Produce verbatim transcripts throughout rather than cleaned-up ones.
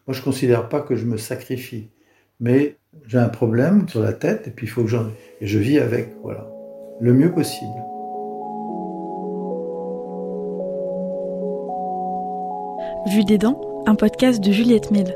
Moi, je ne considère pas que je me sacrifie, mais j'ai un problème sur la tête et puis il faut que j'en... Et je vis avec, voilà, le mieux possible. Vue des dents, un podcast de Juliette Mille.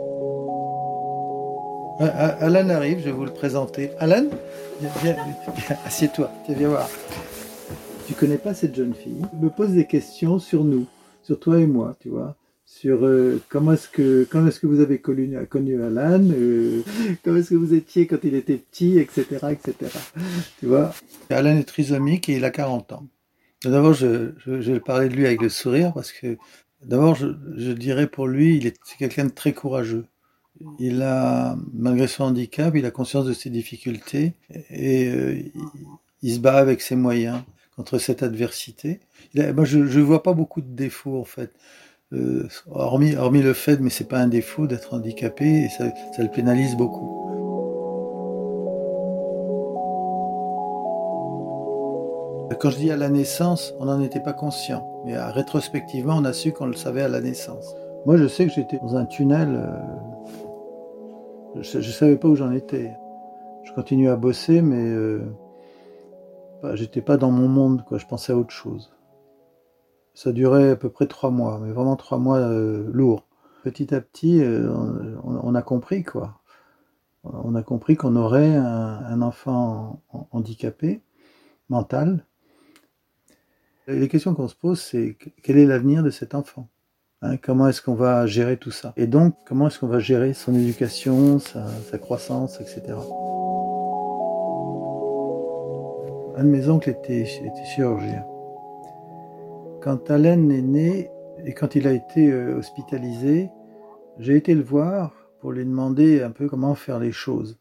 Alan arrive, je vais vous le présenter. Alan, viens, viens, viens, assieds-toi, viens voir. Tu connais pas cette jeune fille. Elle me pose des questions sur nous, sur toi et moi, tu vois. Sur euh, comment est-ce que quand est-ce que vous avez connu, connu Alan, euh, comment est-ce que vous étiez quand il était petit, et cetera, et cetera. Tu vois. Alan est trisomique et il a quarante ans. D'abord, je, je, je vais parler de lui avec le sourire parce que d'abord, je, je dirais pour lui, il est c'est quelqu'un de très courageux. Il a, malgré son handicap, il a conscience de ses difficultés et euh, il, il se bat avec ses moyens contre cette adversité. Il a, moi, je ne vois pas beaucoup de défauts en fait. Euh, hormis, hormis le fait, mais c'est pas un défaut d'être handicapé et ça, ça le pénalise beaucoup. Quand je dis à la naissance, on n'en était pas conscient, mais à, rétrospectivement, on a su qu'on le savait à la naissance. Moi, je sais que j'étais dans un tunnel, euh, je ne savais pas où j'en étais. Je continuais à bosser, mais euh, bah, j'étais pas dans mon monde, quoi. Je pensais à autre chose. Ça durait à peu près trois mois, mais vraiment trois mois euh, lourds. Petit à petit, euh, on, on a compris, quoi. On a compris qu'on aurait un, un enfant handicapé, mental. Et les questions qu'on se pose, c'est quel est l'avenir de cet enfant, hein, comment est-ce qu'on va gérer tout ça? Et donc, comment est-ce qu'on va gérer son éducation, sa, sa croissance, et cetera. Un de mes oncles était, était chirurgien. Quand Alan est né et quand il a été euh, hospitalisé, j'ai été le voir pour lui demander un peu comment faire les choses.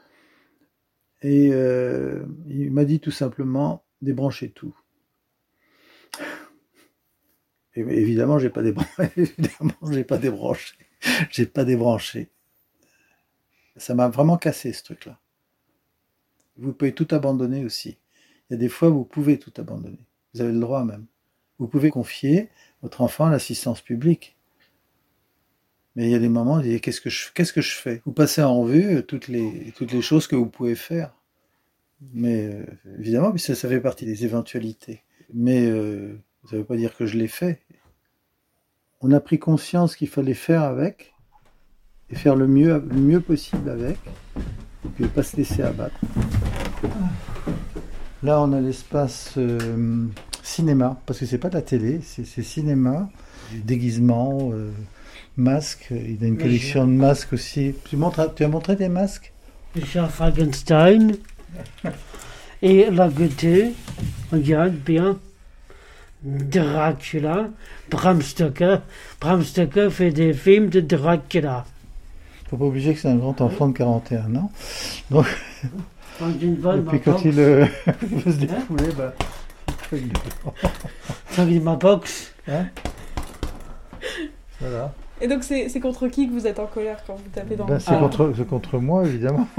Et euh, il m'a dit tout simplement, débranchez tout. Et évidemment, j'ai pas débranché. Évidemment, j'ai pas débranché. J'ai pas débranché. Ça m'a vraiment cassé ce truc-là. Vous pouvez tout abandonner aussi. Il y a des fois où vous pouvez tout abandonner. Vous avez le droit même. Vous pouvez confier votre enfant à l'assistance publique. Mais il y a des moments où vous dites, qu'est-ce que je, qu'est-ce que je fais? Vous passez en revue toutes les, toutes les choses que vous pouvez faire. Mais euh, évidemment, ça, ça fait partie des éventualités. Mais euh, ça ne veut pas dire que je l'ai fait. On a pris conscience qu'il fallait faire avec, et faire le mieux, le mieux possible avec, et puis ne pas se laisser abattre. Là, on a l'espace euh, cinéma, parce que c'est pas de la télé, c'est, c'est cinéma, déguisement, euh, masques. Il a une collection de masques aussi. Tu, montres, tu as montré des masques? Richard Frankenstein et La Gaîté, regarde bien. Dracula, Bram Stoker. Bram Stoker fait des films de Dracula. Faut pas oublier que c'est un grand enfant de quarante et un ans. Donc, quand une bonne, et puis quand il euh, veut se défouler, bah, il ça dit ma boxe. Hein voilà. Et donc c'est, c'est contre qui que vous êtes en colère quand vous tapez dans ben, le c'est, contre, c'est contre moi, évidemment.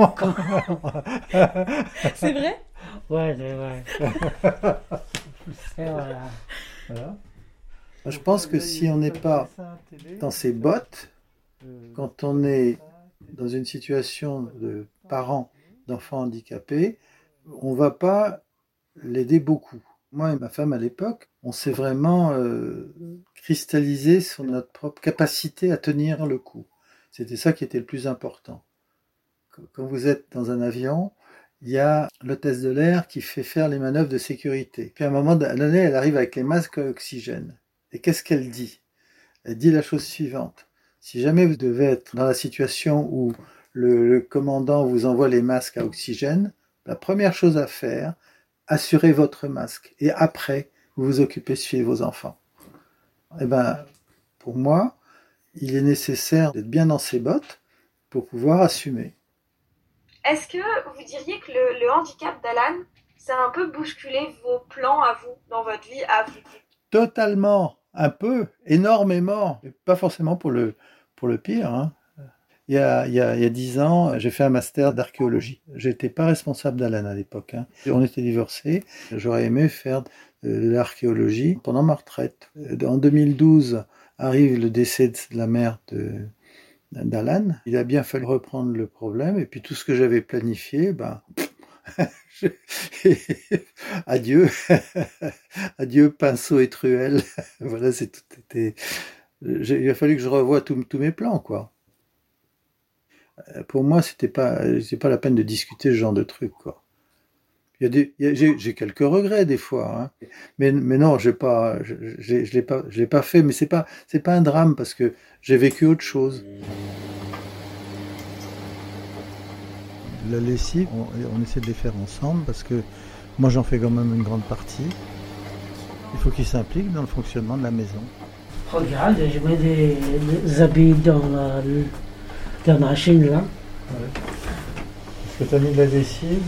C'est vrai? Ouais, c'est vrai. Et voilà. Voilà. Je pense que si on n'est pas dans ses bottes, quand on est dans une situation de parent d'enfants handicapés, on ne va pas l'aider beaucoup. Moi et ma femme à l'époque, on s'est vraiment euh, cristallisé sur notre propre capacité à tenir le coup. C'était ça qui était le plus important. Quand vous êtes dans un avion, il y a l'hôtesse de l'air qui fait faire les manœuvres de sécurité. Puis à un moment donné, elle arrive avec les masques à oxygène. Et qu'est-ce qu'elle dit? Elle dit la chose suivante. Si jamais vous devez être dans la situation où le, le commandant vous envoie les masques à oxygène, la première chose à faire, assurez votre masque. Et après, vous vous occupez de suivre vos enfants. Eh ben, pour moi, il est nécessaire d'être bien dans ses bottes pour pouvoir assumer. Est-ce que vous diriez que le, le handicap d'Alan, ça a un peu bousculé vos plans à vous, dans votre vie à vous? Totalement, un peu, énormément. Pas forcément pour le, pour le pire. Hein. Il y a, il y a, il y a dix ans, j'ai fait un master d'archéologie. J'étais pas responsable d'Alan à l'époque. Hein. On était divorcés. J'aurais aimé faire de l'archéologie pendant ma retraite. En deux mille douze, arrive le décès de la mère de, d'Alan. Il a bien fallu reprendre le problème, et puis tout ce que j'avais planifié, ben, adieu, adieu pinceau et truelle. Voilà, c'est tout été. Il a fallu que je revoie tous mes plans, quoi. Pour moi, c'était pas, c'est pas la peine de discuter ce genre de trucs, quoi. Il y a des, il y a, j'ai, j'ai quelques regrets des fois, hein. mais mais non, j'ai pas, je, je, je l'ai pas, je l'ai pas fait. Mais c'est pas, c'est pas un drame parce que j'ai vécu autre chose. La lessive, on, on essaie de les faire ensemble parce que moi j'en fais quand même une grande partie. Il faut qu'ils s'impliquent dans le fonctionnement de la maison. Regarde, je mets des, des habits dans la, dans la machine là. Ouais. Est-ce que tu as mis de la lessive?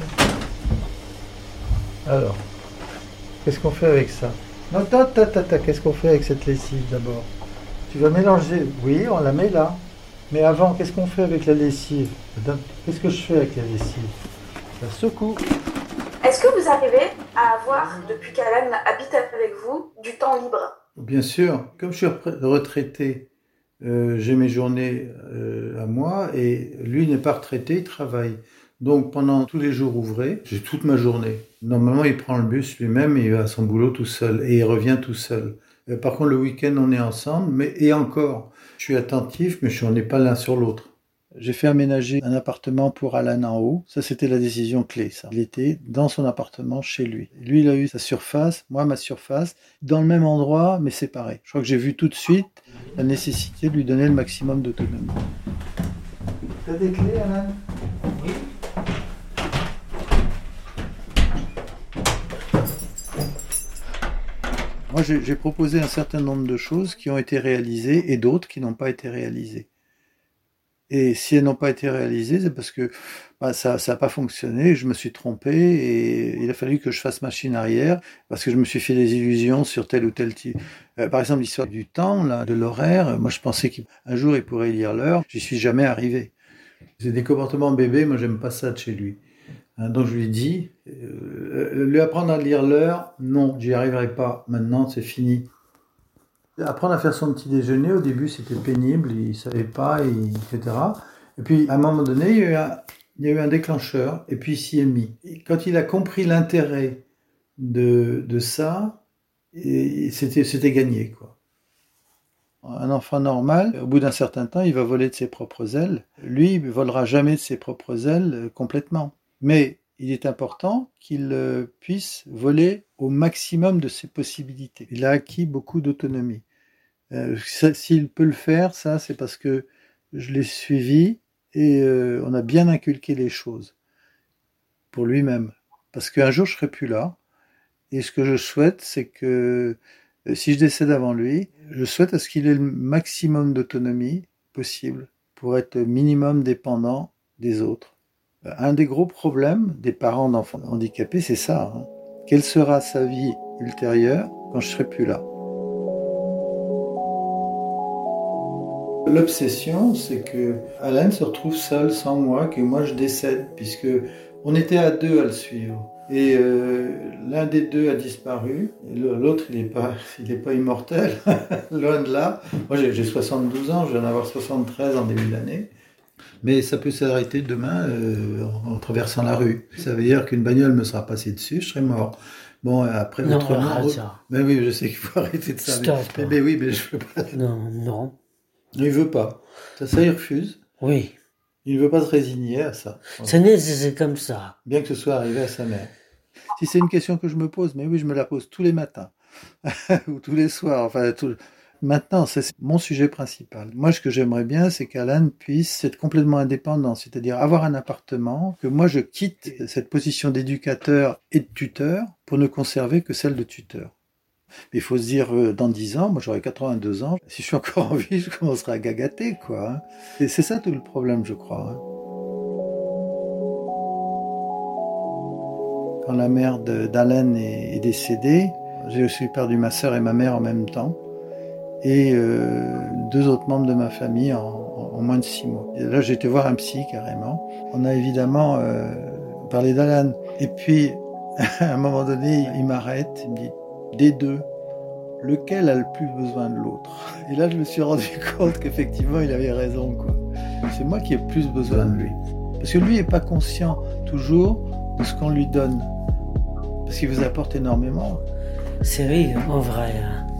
Alors, qu'est-ce qu'on fait avec ça? Non, ta, ta, ta, ta, qu'est-ce qu'on fait avec cette lessive d'abord? Tu vas mélanger. Oui, on la met là. Mais avant, qu'est-ce qu'on fait avec la lessive? Qu'est-ce que je fais avec la lessive? Je la secoue. Est-ce que vous arrivez à avoir, depuis qu'Alan habite avec vous, du temps libre? Bien sûr. Comme je suis retraité, euh, j'ai mes journées euh, à moi et lui n'est pas retraité, il travaille. Donc pendant tous les jours ouvrés, j'ai toute ma journée. Normalement, il prend le bus lui-même et il va à son boulot tout seul et il revient tout seul. Euh, par contre, le week-end, on est ensemble, mais et encore, je suis attentif, mais je n'en ai pas l'un sur l'autre. J'ai fait aménager un appartement pour Alan en haut. Ça, c'était la décision clé, ça. Il était dans son appartement chez lui. Lui, il a eu sa surface, moi ma surface, dans le même endroit, mais séparés. Je crois que j'ai vu tout de suite la nécessité de lui donner le maximum d'autonomie. T'as des clés, Alan? Oui. Moi, j'ai, j'ai proposé un certain nombre de choses qui ont été réalisées et d'autres qui n'ont pas été réalisées. Et si elles n'ont pas été réalisées, c'est parce que bah, ça n'a pas fonctionné, je me suis trompé et il a fallu que je fasse machine arrière parce que je me suis fait des illusions sur tel ou tel type. Euh, par exemple, l'histoire du temps, là, de l'horaire, moi je pensais qu'un jour il pourrait lire l'heure, j'y suis jamais arrivé. C'est des comportements bébés, moi j'aime pas ça de chez lui. Hein, donc je lui ai dit, euh, lui apprendre à lire l'heure, non, j'y arriverai pas, maintenant c'est fini. Apprendre à faire son petit déjeuner, au début c'était pénible, il ne savait pas, et, etc. Et puis à un moment donné, il y a eu un, il y a eu un déclencheur, et puis il s'y est mis. Et quand il a compris l'intérêt de, de ça, et c'était, c'était gagné, quoi. Un enfant normal, au bout d'un certain temps, il va voler de ses propres ailes. Lui, il ne volera jamais de ses propres ailes complètement. Mais il est important qu'il puisse voler au maximum de ses possibilités. Il a acquis beaucoup d'autonomie. Euh, ça, s'il peut le faire, ça, c'est parce que je l'ai suivi et euh, on a bien inculqué les choses pour lui-même. Parce qu'un jour, je serai plus là. Et ce que je souhaite, c'est que euh, si je décède avant lui, je souhaite à ce qu'il ait le maximum d'autonomie possible pour être minimum dépendant des autres. Un des gros problèmes des parents d'enfants handicapés, c'est ça. Hein. Quelle sera sa vie ultérieure quand je serai plus là? L'obsession, c'est que Alan se retrouve seul sans moi, que moi je décède, puisque on était à deux à le suivre. Et euh, l'un des deux a disparu, et l'autre il n'est pas, il est pas immortel, loin de là. Moi j'ai, j'ai soixante-douze ans, je vais en avoir soixante-treize en début d'année. Mais ça peut s'arrêter demain euh, en, en traversant la rue. Ça veut dire qu'une bagnole me sera passée dessus, je serai mort. Bon, après, non, autrement... arrête ça. Ben oui, je sais qu'il faut arrêter de ça. Stop. Mais, mais oui, mais je veux pas... Non, non. Il veut pas. Ça, ça, il refuse. Oui. Il ne veut pas se résigner à ça. C'est né, c'est comme ça. Bien que ce soit arrivé à sa mère. Si c'est une question que je me pose, mais oui, je me la pose tous les matins. Ou tous les soirs. Enfin, tout... Maintenant, c'est mon sujet principal. Moi, ce que j'aimerais bien, c'est qu'Alan puisse être complètement indépendant, c'est-à-dire avoir un appartement, que moi je quitte cette position d'éducateur et de tuteur pour ne conserver que celle de tuteur. Mais il faut se dire, euh, dans dix ans, moi j'aurai quatre-vingt-deux ans, si je suis encore en vie, je commencerai à gagater, quoi. Hein. Et c'est ça tout le problème, je crois. Hein. Quand la mère de, d'Alan est, est décédée, j'ai aussi perdu ma sœur et ma mère en même temps. Et euh, deux autres membres de ma famille en, en, en moins de six mois. Et là, j'ai été voir un psy carrément. On a évidemment euh, parlé d'Alan. Et puis, à un moment donné, il m'arrête, il me dit, des deux, lequel a le plus besoin de l'autre? Et là, je me suis rendu compte qu'effectivement, il avait raison, quoi. c'est moi qui ai plus besoin de lui. Parce que lui n'est pas conscient toujours de ce qu'on lui donne. Parce qu'il vous apporte énormément. C'est vrai, en vrai.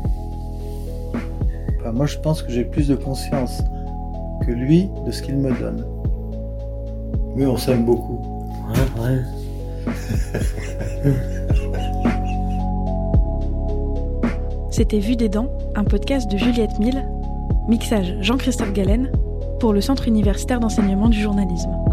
Enfin, moi, je pense que j'ai plus de conscience que lui de ce qu'il me donne. Mais on s'aime beaucoup. Ouais, ouais. C'était Vue des Dents, un podcast de Juliette Mille, mixage Jean-Christophe Galen, pour le Centre universitaire d'enseignement du journalisme.